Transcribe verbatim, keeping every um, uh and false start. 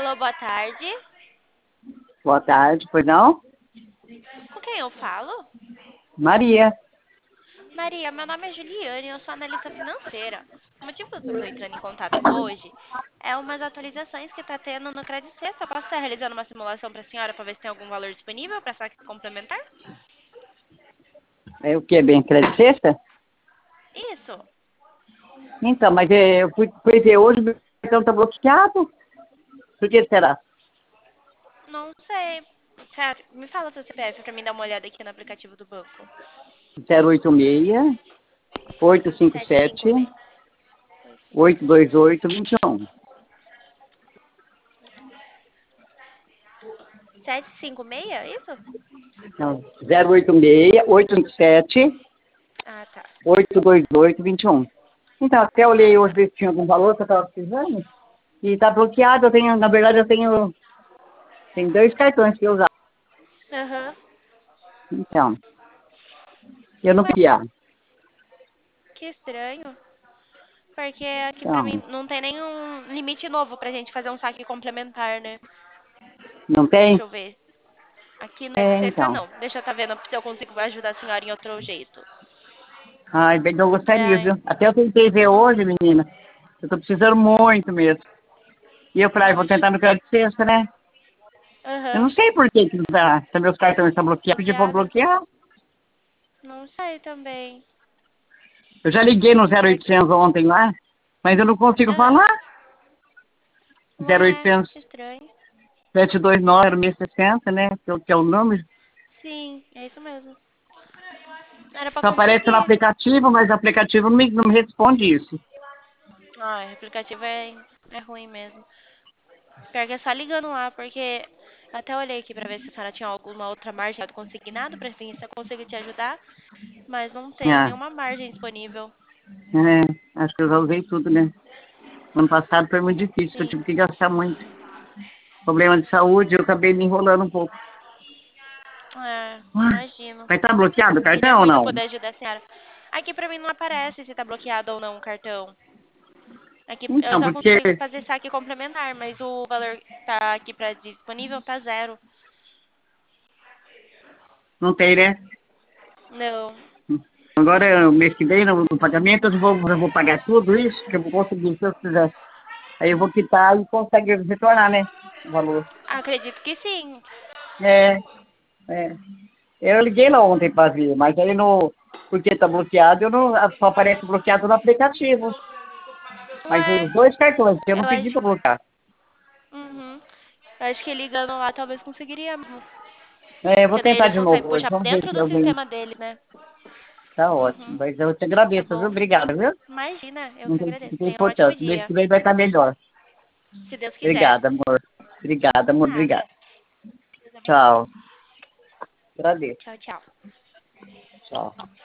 Alô, boa tarde. Boa tarde, pois não? Com quem eu falo? Maria. Maria, meu nome é Juliane, eu sou analista financeira. O motivo que eu estou entrando em contato hoje é umas atualizações que está tendo no Credit Sexta. Eu posso estar realizando uma simulação para a senhora para ver se tem algum valor disponível para saque complementar? É o que, bem? Crédito sexta? Isso. Então, mas é, eu fui, fui ver hoje, meu cartão tá bloqueado. Por que será? Não sei. Sério, me fala seu C P F para mim dar uma olhada aqui no aplicativo do banco. zero oito seis, oito cinco Sete cinco sete, seis. oito dois oito, dois um. Sete cinco seis, isso? Não, zero oito seis, oito cinco sete, Ah, tá. oito dois oito, dois um. Então, até olhei Tá. hoje ver se tinha algum valor que eu estava precisando. E tá bloqueado, eu tenho, na verdade, eu tenho, tenho dois cartões que eu usar. Aham. Então, eu não Ué, queria. que estranho. Porque aqui pra Então, mim não tem nenhum limite novo pra gente fazer um saque complementar, né? não Deixa tem? eu ver. Aqui no É, Sexta então. não. Deixa eu tá vendo se eu consigo ajudar a senhora em outro jeito. Ai, bem que eu gostaria, É, viu? Até eu tentei ver hoje, uhum, menina. Eu tô precisando muito mesmo. E eu falei, ah, vou uhum, tentar no crédito sexta, né? Eu aham. não sei por que que tá, se meus cartões estão bloqueados. Pedi pra Bloqueado? bloquear. Não sei também. Eu já liguei no Porque, zero oitocentos ontem lá, mas eu não consigo ah, falar. ué, zero oitocentos, que estranho. sete dois nove, seis sessenta, né? Que é o que é o número. Sim, é isso mesmo. Era pra Só aparece no conseguir. aplicativo, mas o aplicativo não me, não me responde isso. Ah, o aplicativo é, é ruim mesmo. Pior que é só ligando lá, porque até olhei aqui pra ver se a senhora tinha alguma outra margem de consignado pra ver se eu consigo te ajudar, mas não tem Ah, nenhuma margem disponível. é, acho que eu já usei tudo, né? Ano passado foi muito difícil, eu Sim. tive que gastar muito. Problema de saúde, eu acabei me enrolando um pouco. É, Ah, imagino. mas tá bloqueado o Queria cartão ou muito não? poder ajudar a senhora. Aqui pra mim não aparece se tá bloqueado ou não o cartão. Aqui eu Então, só porque consigo fazer saque complementar, mas o valor tá aqui pra disponível tá zero. não tem, né? Não. Agora, o mês que vem, no, no pagamento, eu vou, eu vou pagar tudo isso, que eu vou conseguir, se eu quiser. Aí eu vou quitar e consegue retornar, né? O valor. Acredito que sim. É, é. Eu liguei lá ontem para ver, mas aí no. Porque tá bloqueado, eu não, só aparece bloqueado no aplicativo. Mas Ué, os dois cartões, que eu não eu pedi acho. para bloquear. Uhum. Eu acho que ligando lá talvez conseguiria mesmo. É, eu vou Porque daí tentar eles de conseguem novo hoje. puxar Vamos ver dentro se do alguém. sistema dele, né? Tá ótimo. Uhum. Mas eu te Tá agradeço, viu? bom. Obrigada, viu? Imagina, eu que Muito, agradeço. muito Tenha um ótimo importante. Mês dia. que vem vai estar melhor. Se Deus quiser. Obrigada, amor. Obrigada, amor. Obrigada. Nada. Deus abençoe. Tchau. Agradeço. Tchau, tchau. Tchau.